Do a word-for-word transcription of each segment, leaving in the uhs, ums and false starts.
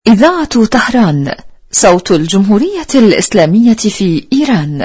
إذاعة طهران، صوت الجمهورية الإسلامية في إيران.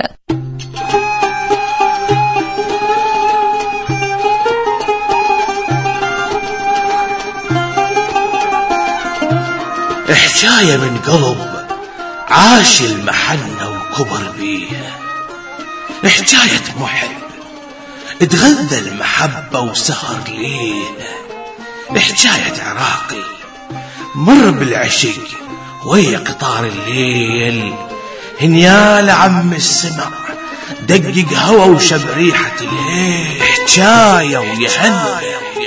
حكاية من قلب عاش المحنة وكبر بيها، حكاية محب اتغذى المحبة وسهر ليها، حكاية عراقي مر بالعشق ويا قطار الليل، هنيال عم السمع دقق هوا وشب ريحة الليل، حكاية ويهنى.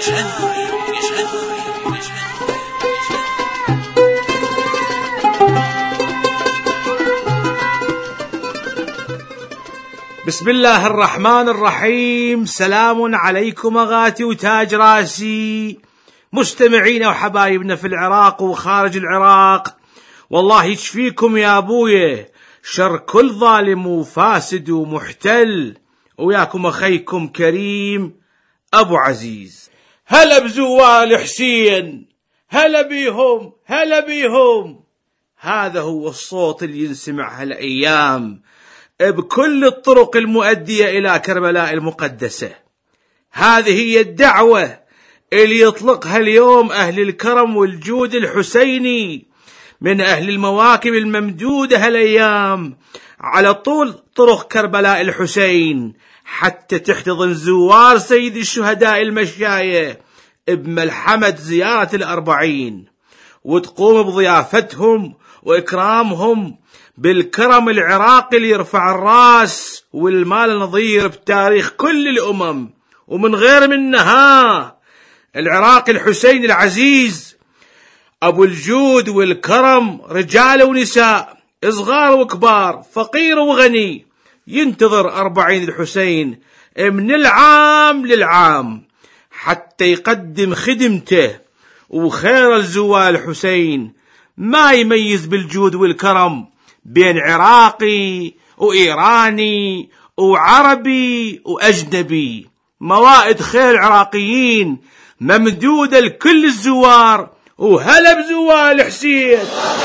بسم الله الرحمن الرحيم. سلام عليكم أغاتي وتاج راسي، مستمعينا وحبايبنا في العراق وخارج العراق، والله يشفيكم يا أبويا شر كل ظالم وفاسد ومحتل، وياكم أخيكم كريم أبو عزيز. هلا بزوال حسين، هلا بيهم هلا بيهم. هذا هو الصوت اللي ينسمع هالأيام بكل الطرق المؤدية إلى كربلاء المقدسة. هذه هي الدعوة اللي يطلقها اليوم أهل الكرم والجود الحسيني من أهل المواكب الممدودة هالأيام على طول طرق كربلاء الحسين، حتى تحتضن زوار سيد الشهداء المشاية بملحمة زيارة الأربعين، وتقوم بضيافتهم وإكرامهم بالكرم العراقي اللي يرفع الراس والمال نظير بتاريخ كل الأمم ومن غير منها. العراقي الحسين العزيز أبو الجود والكرم، رجال ونساء، صغار وكبار، فقير وغني، ينتظر أربعين الحسين من العام للعام حتى يقدم خدمته وخير الزوال الحسين. ما يميز بالجود والكرم بين عراقي وإيراني وعربي وأجنبي، موائد خير عراقيين ممدودة لكل الزوار. وهلا بزوال حسين.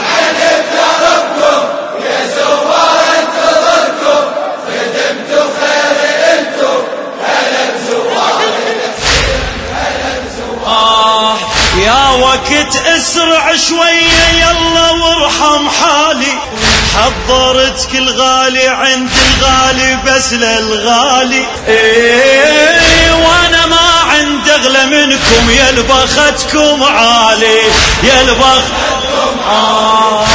يا زوار انتظركم، خدمتوا خير انتم، هلا بزوار حسين، هلا بزوار. آه يا وقت اسرع شوية يلا وارحم حالي، حضرتك الغالي عند الغالي بس للغالي، ايه وانا ما عند اغلى منكم، يا البختكم عالي يا البختكم آه.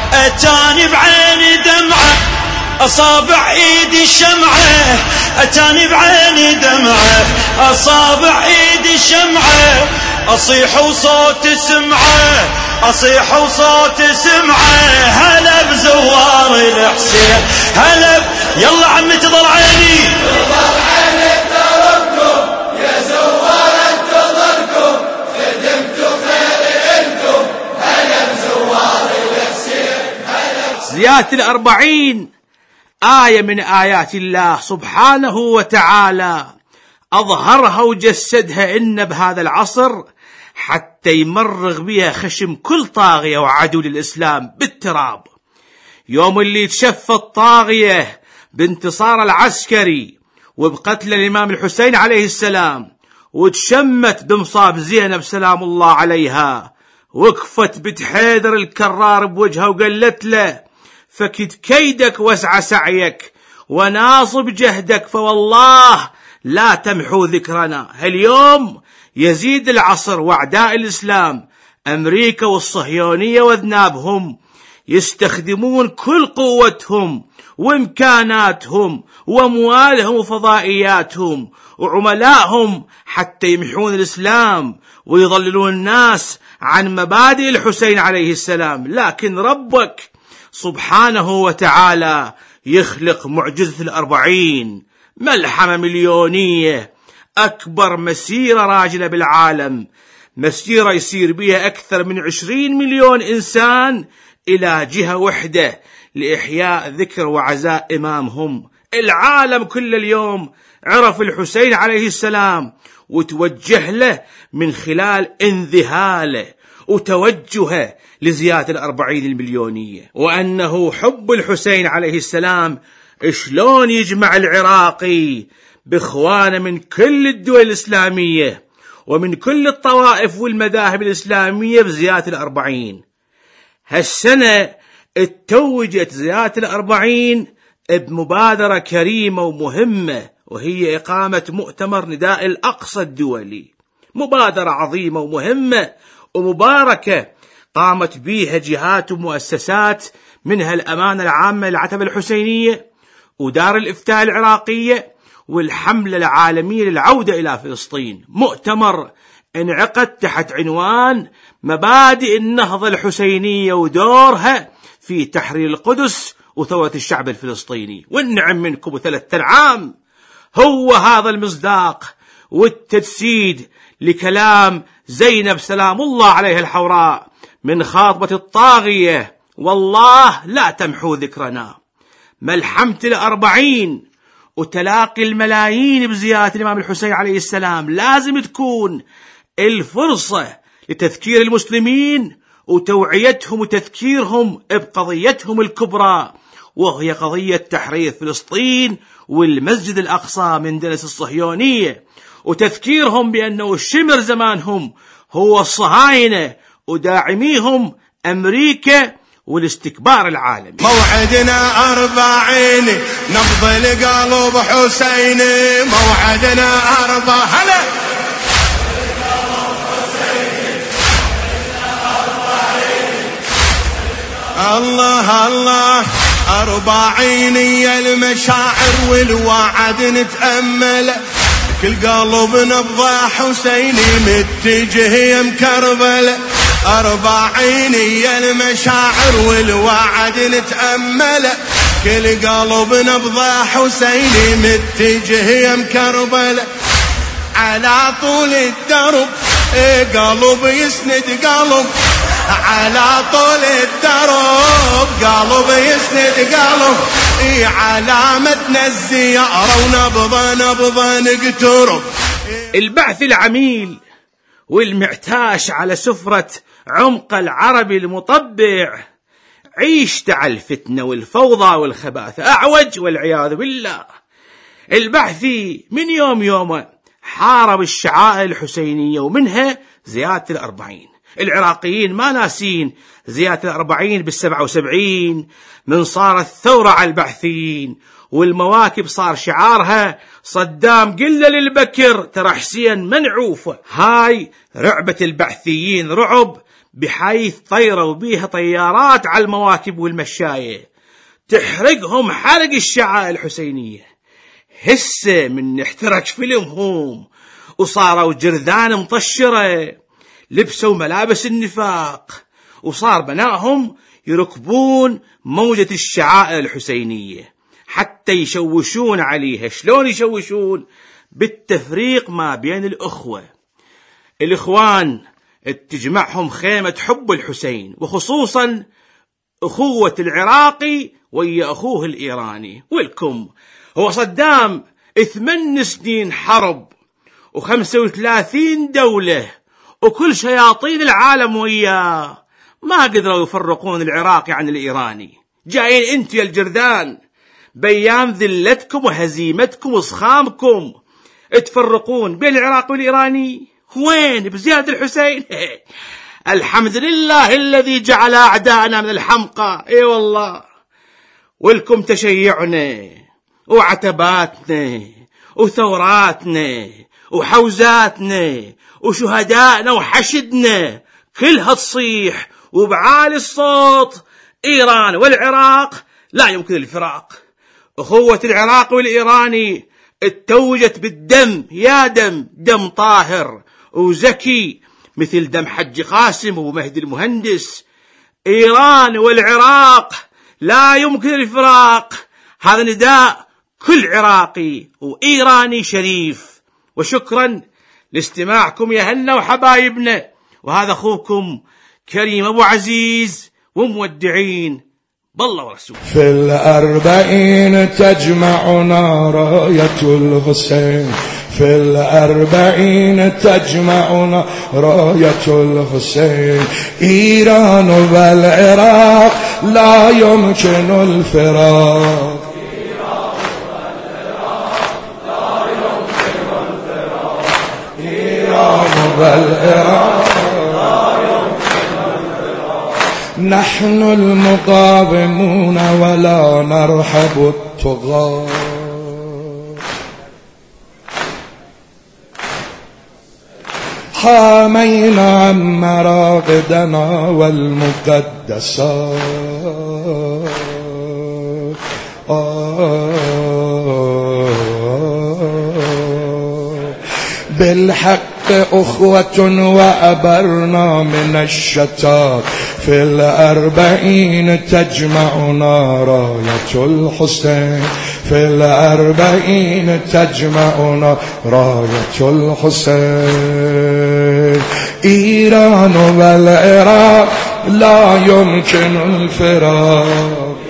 اتاني بعيني دمعة اصابع ايدي شمعة، اتاني بعيني دمعة اصابع ايدي شمعة، اصيح وصوت سمعه اصيح وصوت سمعه. هلا بزوار الحسين، هلا يلا عمي تضل عيني تضل عيني تربكم، يا زوار انتظركم، خدمتوا خير انتم، هلا بزوار الحسين، هلا. زيارة الأربعين آية من آيات الله سبحانه وتعالى، أظهرها وجسدها إن بهذا العصر حتى يمرغ بها خشم كل طاغية وعدو للإسلام بالتراب. يوم اللي تشفى الطاغية بانتصار العسكري وبقتل الإمام الحسين عليه السلام، وتشمت بمصاب زينب سلام الله عليها، وقفت بنت حيدر الكرار بوجهها وقالت له فكد كيدك واسع سعيك وناصب جهدك، فوالله لا تمحو ذكرنا. هاليوم يزيد العصر واعداء الإسلام أمريكا والصهيونية وذنابهم يستخدمون كل قوتهم وإمكاناتهم وأموالهم وفضائياتهم وعملائهم حتى يمحون الإسلام ويضللون الناس عن مبادئ الحسين عليه السلام. لكن ربك سبحانه وتعالى يخلق معجزة الأربعين، ملحمة مليونية، أكبر مسيرة راجلة بالعالم، مسيرة يصير بها أكثر من عشرين مليون إنسان إلى جهة وحدة لإحياء ذكر وعزاء إمامهم. العالم كل اليوم عرف الحسين عليه السلام وتوجه له من خلال انذهاله وتوجهه لزيادة الأربعين المليونية، وأنه حب الحسين عليه السلام شلون يجمع العراقي بإخوانه من كل الدول الإسلامية ومن كل الطوائف والمذاهب الإسلامية بزيادة الأربعين. هالسنة اتوجت زيادة الأربعين بمبادرة كريمة ومهمة، وهي إقامة مؤتمر نداء الأقصى الدولي. مبادرة عظيمة ومهمة ومباركة قامت بها جهات ومؤسسات، منها الأمانة العامة للعتبة الحسينية ودار الإفتاء العراقية والحملة العالمية للعودة إلى فلسطين. مؤتمر انعقد تحت عنوان مبادئ النهضة الحسينية ودورها في تحرير القدس وثورة الشعب الفلسطيني. والنعم منكم ثلاثة عام هو هذا المصداق والتجسيد لكلام زينب سلام الله عليها الحوراء من خاطبة الطاغية: والله لا تمحو ذكرنا. ملحمة الأربعين وتلاقي الملايين بزيارة الإمام الحسين عليه السلام لازم تكون الفرصة لتذكير المسلمين وتوعيتهم وتذكيرهم بقضيتهم الكبرى، وهي قضية تحرير فلسطين والمسجد الأقصى من دنس الصهيونية، وتذكيرهم بأنه الشمر زمانهم هو الصهاينة وداعميهم أمريكا والاستكبار العالمي. موعدنا أربعين نبض القلب حسيني، موعدنا أربع هلا الله الله أربعين يا المشاعر والوعد نتأمل، كل قلب نبض حسيني متجه يم كربل. أربعين يا المشاعر والوعد نتأمل، كل قلب نبض حسيني متجه يم كربل. على طول الدرب قلب يسند قلب، على طول الدرب قلب يسند قلب. علامتنا الزيارة ونبضة نبضة نقترب. البعث العميل والمعتاش على سفرة عمق العربي المطبع عيشت على الفتنة والفوضى والخباثة أعوج والعياذ بالله. البعثي من يوم يومه حارب الشعائر الحسينية ومنها زيادة الأربعين. العراقيين ما ناسين زيادة الأربعين بالسبعة وسبعين من صارت ثورة على البعثيين، والمواكب صار شعارها صدام قلة للبكر ترى حسين منعوفة. هاي رعبة البعثيين رعب، بحيث طيروا بيها طيارات على المواكب والمشاية تحرقهم حرق الشعائر الحسينية. هسه من احترق فيلمهم وصاروا جرذان مطشرة، لبسوا ملابس النفاق، وصار بنائهم يركبون موجة الشعائر الحسينية حتى يشوشون عليها. شلون يشوشون؟ بالتفريق ما بين الأخوة. الإخوان تجمعهم خيمة حب الحسين، وخصوصا أخوة العراقي ويا أخوه الإيراني. ولكم هو صدام ثمان سنين حرب وخمسة وثلاثين دولة وكل شياطين العالم وياه، ما قدروا يفرقون العراقي عن الإيراني. جايين انت يا الجرذان بيام ذلتكم وهزيمتكم وصخامكم تفرقون بين العراق والإيراني؟ وين بزيادة الحسين؟ الحمد لله الذي جعل أعداءنا من الحمقى. اي والله. ولكم تشيعنا وعتباتنا وثوراتنا وحوزاتنا وشهدائنا وحشدنا كلها تصيح وبعالي الصوت: إيران والعراق لا يمكن الفراق. أخوة العراق والإيراني اتوجت بالدم، يا دم دم طاهر وزكي مثل دم حج قاسم ومهدي المهندس. إيران والعراق لا يمكن الفراق. هذا نداء كل عراقي وإيراني شريف. وشكرا لاستماعكم يا هلا وحبايبنا، وهذا أخوكم كريم أبو عزيز، ومودعين بالله ورسوله. في الأربعين تجمعنا راية الحسين، في الأربعين تجمعنا راية الحسين. إيران والعراق لا يمكن الفراق، إيران والعراق نحن المقاومون ولا نرحب الطغاة. حامينا عن مراقدنا والمقدسات. بالحق أخوة وأبرنا من الشتات. في الأربعين تجمعنا راية الحسين. في الأربعين تجمعنا راية الحسين. إيران والعراق لا يمكن الفراق،